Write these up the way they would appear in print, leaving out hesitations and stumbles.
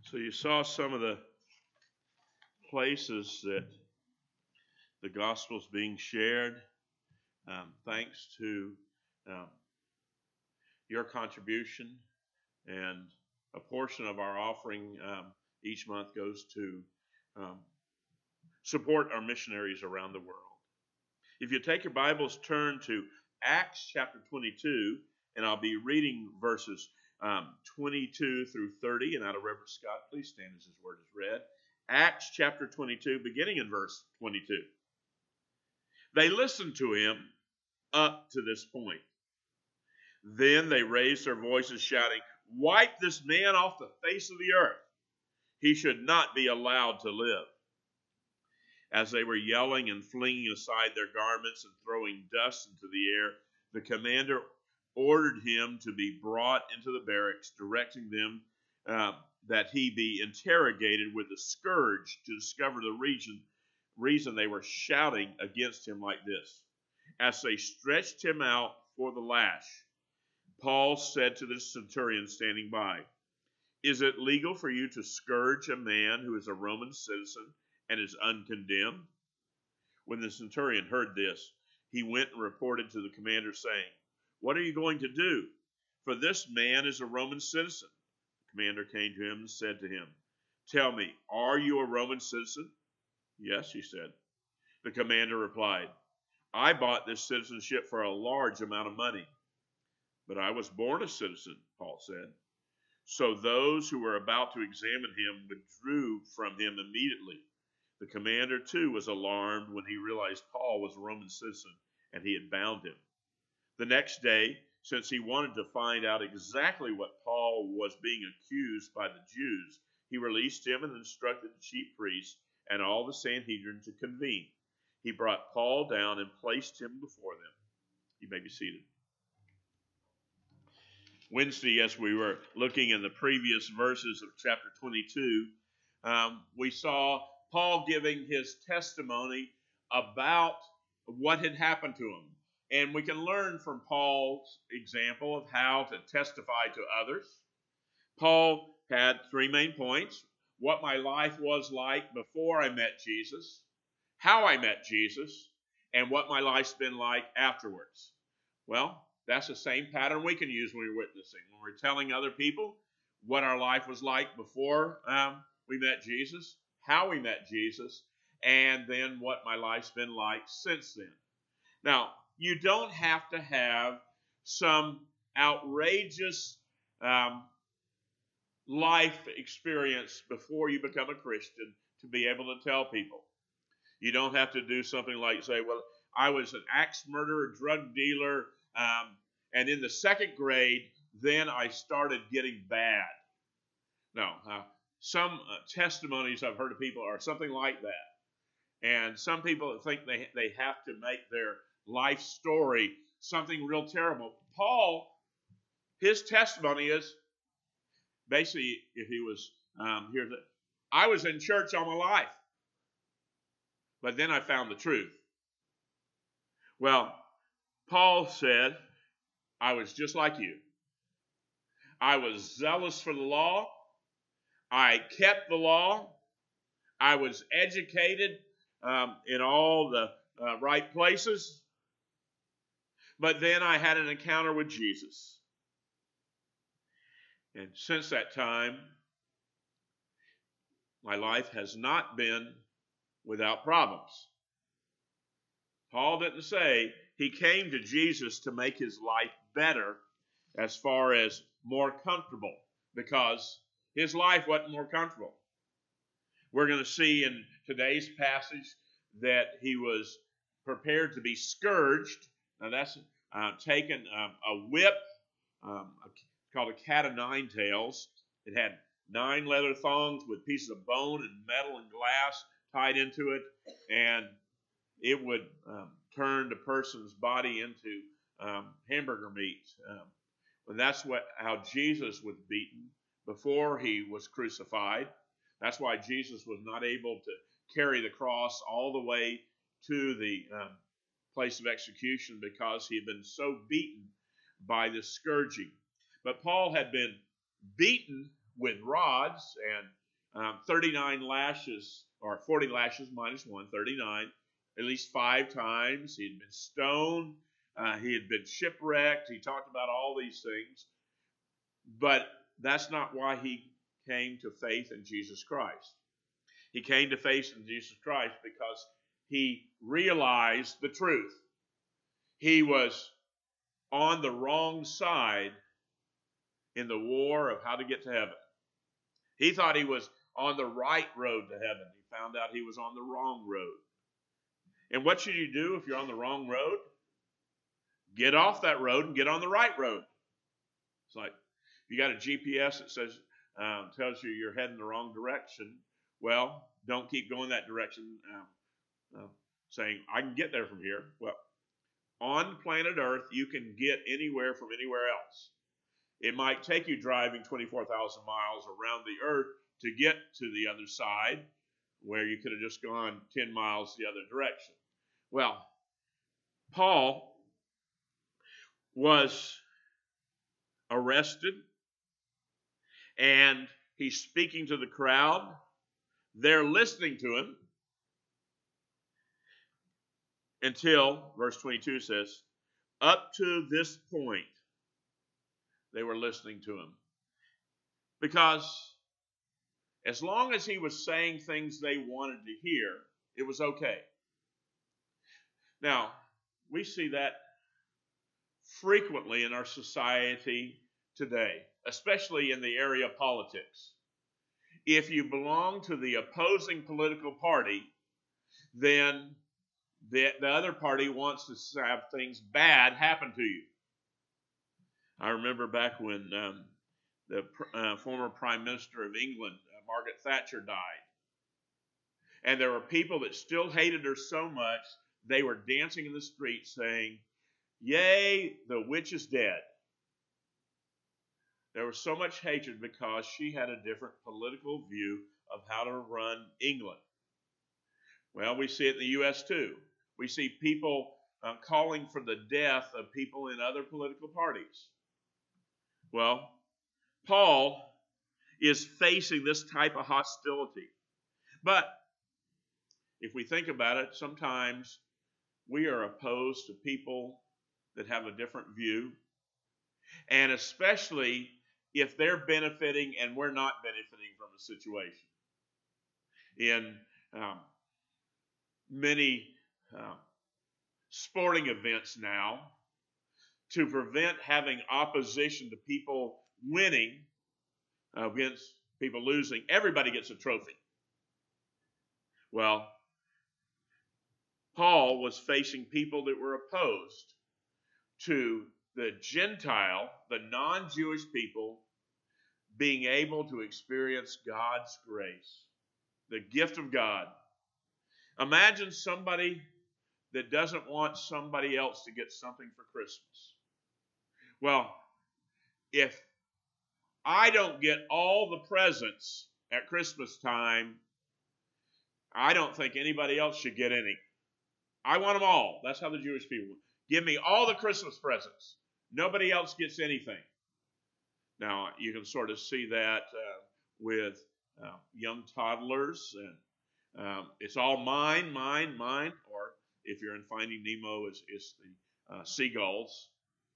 So you saw some of the places that the gospel is being shared, thanks to um, your contribution, and a portion of our offering each month goes to um, support our missionaries around the world. If you take your Bibles, turn to Acts chapter 22, and I'll be reading verses 22 through 30. And out of Reverend Scott, please stand as his word is read. Acts chapter 22, beginning in verse 22. They listened to him up to this point. Then they raised their voices, shouting, "Wipe this man off the face of the earth. He should not be allowed to live." As they were yelling and flinging aside their garments and throwing dust into the air, the commander ordered him to be brought into the barracks, directing them that he be interrogated with a scourge to discover the reason they were shouting against him like this. As they stretched him out for the lash, Paul said to the centurion standing by, "Is it legal for you to scourge a man who is a Roman citizen and is uncondemned?" When the centurion heard this, he went and reported to the commander, saying, "What are you going to do? For this man is a Roman citizen." The commander came to him and said to him, "Tell me, are you a Roman citizen?" "Yes," he said. The commander replied, "I bought this citizenship for a large amount of money." "But I was born a citizen," Paul said. So those who were about to examine him withdrew from him immediately. The commander, too, was alarmed when he realized Paul was a Roman citizen and he had bound him. The next day, since he wanted to find out exactly what Paul was being accused by the Jews, he released him and instructed the chief priests and all the Sanhedrin to convene. He brought Paul down and placed him before them. You may be seated. Wednesday, as we were looking in the previous verses of chapter 22, we saw Paul giving his testimony about what had happened to him. And we can learn from Paul's example of how to testify to others. Paul had three main points: what my life was like before I met Jesus, how I met Jesus, and what my life's been like afterwards. Well, that's the same pattern we can use when we're witnessing, when we're telling other people what our life was like before we met Jesus, how we met Jesus, and then what my life's been like since then. Now, you don't have to have some outrageous life experience before you become a Christian to be able to tell people. You don't have to do something like say, well, I was an axe murderer, drug dealer, and in the second grade, then I started getting bad. No, some testimonies I've heard of people are something like that. And some people think they have to make their life story something real terrible. Paul, his testimony is basically, if he was here, I was in church all my life, but then I found the truth. Well, Paul said, I was just like you. I was zealous for the law. I kept the law. I was educated in all the right places. But then I had an encounter with Jesus. And since that time, my life has not been without problems. Paul didn't say he came to Jesus to make his life better as far as more comfortable, because his life wasn't more comfortable. We're going to see in today's passage that he was prepared to be scourged. Now that's taken a whip called a cat of nine tails. It had 9 leather thongs with pieces of bone and metal and glass tied into it, and it would turn the person's body into hamburger meat. And that's how Jesus was beaten before he was crucified. That's why Jesus was not able to carry the cross all the way to the place of execution, because he had been so beaten by this scourging. But Paul had been beaten with rods, and 39 lashes, or 40 lashes minus 1, 39, at least 5 times. He had been stoned. He had been shipwrecked. He talked about all these things. But that's not why he came to faith in Jesus Christ. He came to faith in Jesus Christ because he realized the truth. He was on the wrong side in the war of how to get to heaven. He thought he was on the right road to heaven. He found out he was on the wrong road. And what should you do if you're on the wrong road? Get off that road and get on the right road. It's like if you got a GPS that says tells you you're heading the wrong direction. Well, don't keep going that direction, saying I can get there from here. Well, on planet Earth, you can get anywhere from anywhere else. It might take you driving 24,000 miles around the earth to get to the other side, where you could have just gone 10 miles the other direction. Well, Paul was arrested, and he's speaking to the crowd. They're listening to him until, verse 22 says, up to this point, they were listening to him. Because as long as he was saying things they wanted to hear, it was okay. Now, we see that frequently in our society today, especially in the area of politics. If you belong to the opposing political party, then the other party wants to have things bad happen to you. I remember back when the former Prime Minister of England, Margaret Thatcher, died. And there were people that still hated her so much, they were dancing in the streets saying, "Yay, the witch is dead." There was so much hatred because she had a different political view of how to run England. Well, we see it in the U.S. too. We see people calling for the death of people in other political parties. Well, Paul is facing this type of hostility. But if we think about it, sometimes we are opposed to people that have a different view. And especially if they're benefiting and we're not benefiting from the situation. In many sporting events now, to prevent having opposition to people winning against people losing, everybody gets a trophy. Well, Paul was facing people that were opposed to the Gentile, the non-Jewish people, being able to experience God's grace, the gift of God. Imagine somebody that doesn't want somebody else to get something for Christmas. Well, if I don't get all the presents at Christmas time, I don't think anybody else should get any. I want them all. That's how the Jewish people want. Give me all the Christmas presents. Nobody else gets anything. Now, you can sort of see that with young toddlers. And it's all mine, mine, mine. Or if you're in Finding Nemo, it's the seagulls.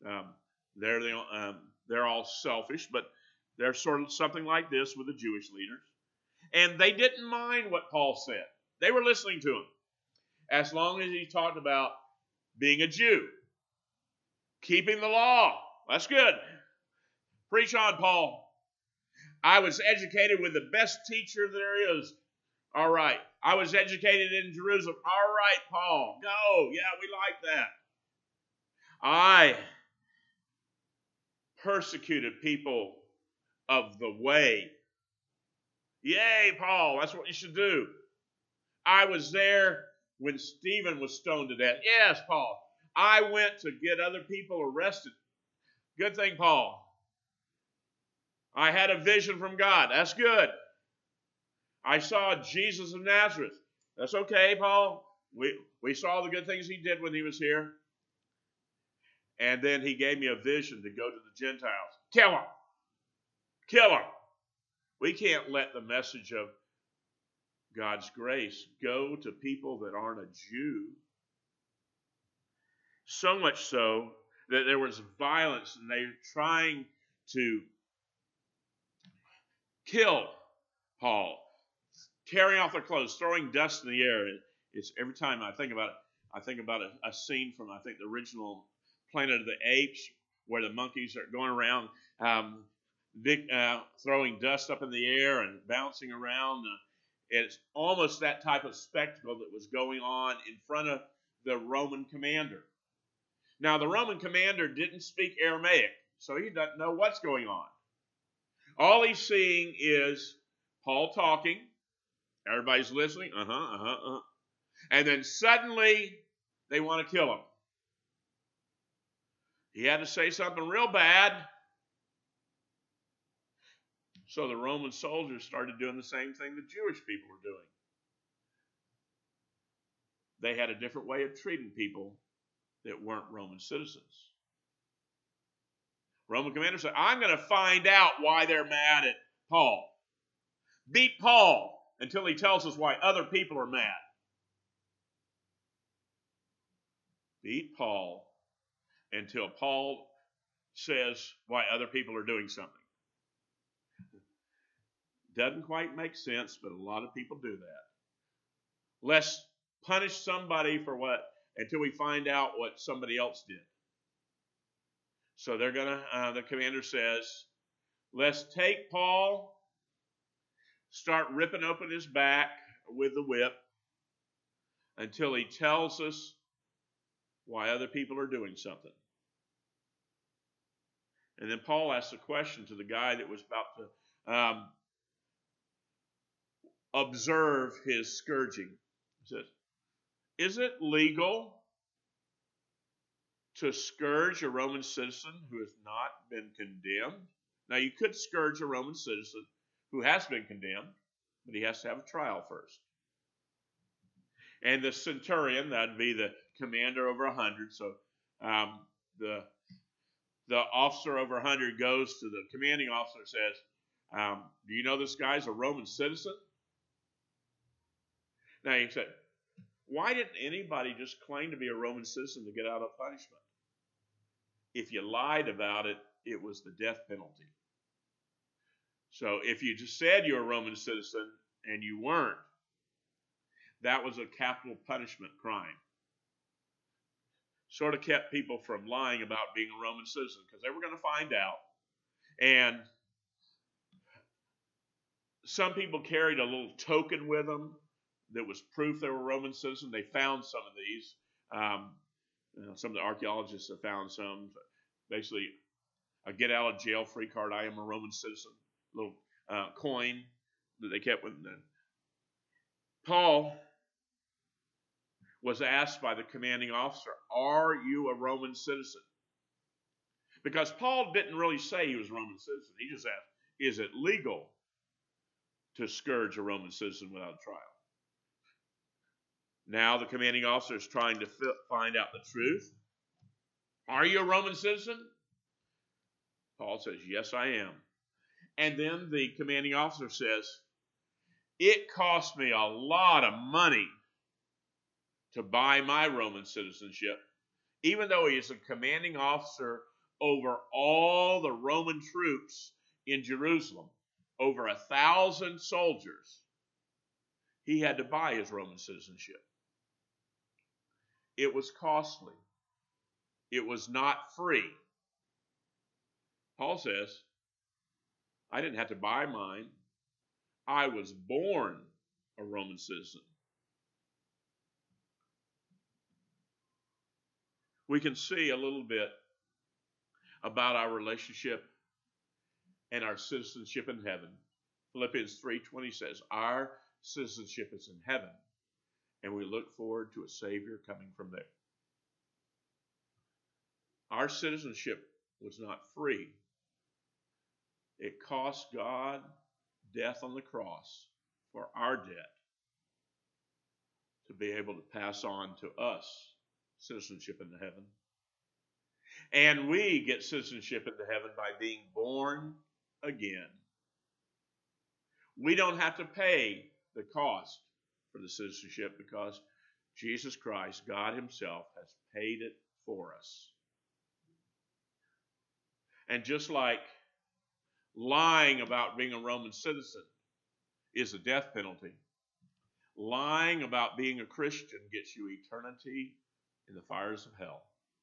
They're all selfish, but they're sort of something like this with the Jewish leaders. And they didn't mind what Paul said. They were listening to him. As long as he talked about being a Jew, keeping the law. That's good. Preach on, Paul. I was educated with the best teacher there is. All right. I was educated in Jerusalem. All right, Paul. Go. Yeah, we like that. I persecuted people of the way. Yay, Paul. That's what you should do. I was there when Stephen was stoned to death. Yes, Paul. I went to get other people arrested. Good thing, Paul. I had a vision from God. That's good. I saw Jesus of Nazareth. That's okay, Paul. We saw the good things he did when he was here. And then he gave me a vision to go to the Gentiles. Kill him. Kill him. We can't let the message of God's grace go to people that aren't a Jew. So much so that there was violence and they were trying to kill Paul, tearing off their clothes, throwing dust in the air. It's every time I think about it, I think about a scene from, I think, the original Planet of the Apes, where the monkeys are going around throwing dust up in the air and bouncing around. It's almost that type of spectacle that was going on in front of the Roman commander. Now, the Roman commander didn't speak Aramaic, so he doesn't know what's going on. All he's seeing is Paul talking. Everybody's listening. And then suddenly, they want to kill him. He had to say something real bad. So the Roman soldiers started doing the same thing the Jewish people were doing. They had a different way of treating people that weren't Roman citizens. Roman commander said, I'm going to find out why they're mad at Paul. Beat Paul until he tells us why other people are mad. Beat Paul until Paul says why other people are doing something. Doesn't quite make sense, but a lot of people do that. Let's punish somebody for what until we find out what somebody else did. So they're gonna. The commander says, "Let's take Paul, start ripping open his back with the whip until he tells us why other people are doing something." And then Paul asks a question to the guy that was about to observe his scourging. He says, "Is it legal to scourge a Roman citizen who has not been condemned?" Now, you could scourge a Roman citizen who has been condemned, but he has to have a trial first. And the centurion, that'd be the commander over 100. So the officer over 100 goes to the commanding officer and says, do you know this guy's a Roman citizen? Now, he said, why didn't anybody just claim to be a Roman citizen to get out of punishment? If you lied about it, it was the death penalty. So if you just said you were a Roman citizen and you weren't, that was a capital punishment crime. Sort of kept people from lying about being a Roman citizen because they were going to find out. And some people carried a little token with them that was proof they were Roman citizens. They found some of these. Some of the archaeologists have found some. Basically, a get out of jail free card. I am a Roman citizen. Little coin that they kept with them. Paul was asked by the commanding officer, are you a Roman citizen? Because Paul didn't really say he was a Roman citizen. He just asked, is it legal to scourge a Roman citizen without a trial? Now the commanding officer is trying to find out the truth. Are you a Roman citizen? Paul says, yes, I am. And then the commanding officer says, it cost me a lot of money to buy my Roman citizenship, even though he is a commanding officer over all the Roman troops in Jerusalem, over 1,000 soldiers. He had to buy his Roman citizenship. It was costly. It was not free. Paul says, I didn't have to buy mine. I was born a Roman citizen. We can see a little bit about our relationship and our citizenship in heaven. Philippians 3:20 says, our citizenship is in heaven, and we look forward to a Savior coming from there. Our citizenship was not free. It cost God death on the cross for our debt to be able to pass on to us citizenship into heaven. And we get citizenship into heaven by being born again. We don't have to pay the cost for the citizenship because Jesus Christ, God Himself, has paid it for us. And just like lying about being a Roman citizen is a death penalty, lying about being a Christian gets you eternity in the fires of hell.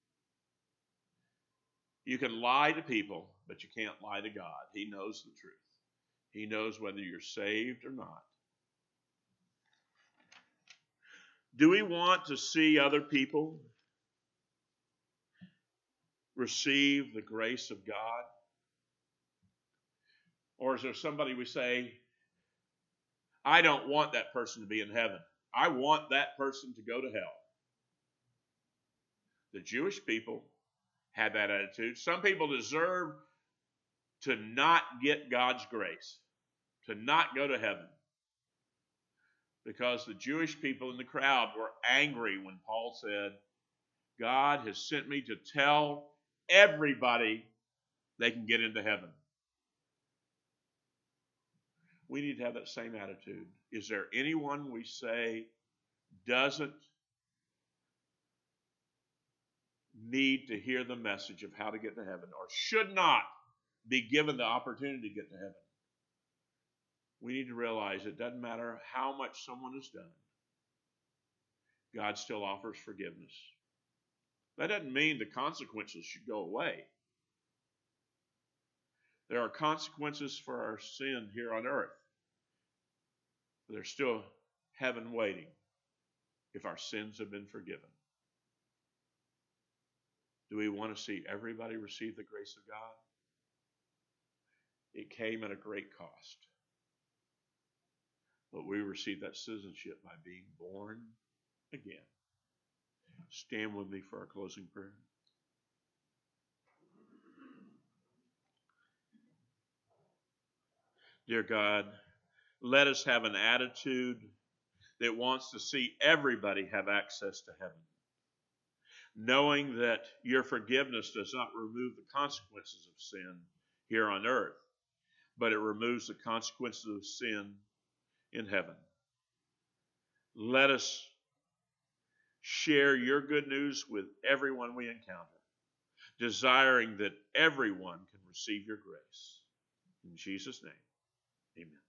You can lie to people, but you can't lie to God. He knows the truth. He knows whether you're saved or not. Do we want to see other people receive the grace of God? Or is there somebody we say, I don't want that person to be in heaven. I want that person to go to hell. The Jewish people had that attitude. Some people deserve to not get God's grace, to not go to heaven. Because the Jewish people in the crowd were angry when Paul said, God has sent me to tell everybody they can get into heaven. We need to have that same attitude. Is there anyone we say doesn't need to hear the message of how to get to heaven or should not be given the opportunity to get to heaven? We need to realize it doesn't matter how much someone has done. God still offers forgiveness. That doesn't mean the consequences should go away. There are consequences for our sin here on earth. But there's still heaven waiting if our sins have been forgiven. Do we want to see everybody receive the grace of God? It came at a great cost. But we receive that citizenship by being born again. Stand with me for our closing prayer. Dear God, let us have an attitude that wants to see everybody have access to heaven, knowing that your forgiveness does not remove the consequences of sin here on earth, but it removes the consequences of sin in heaven. Let us share your good news with everyone we encounter, desiring that everyone can receive your grace. In Jesus' name, amen.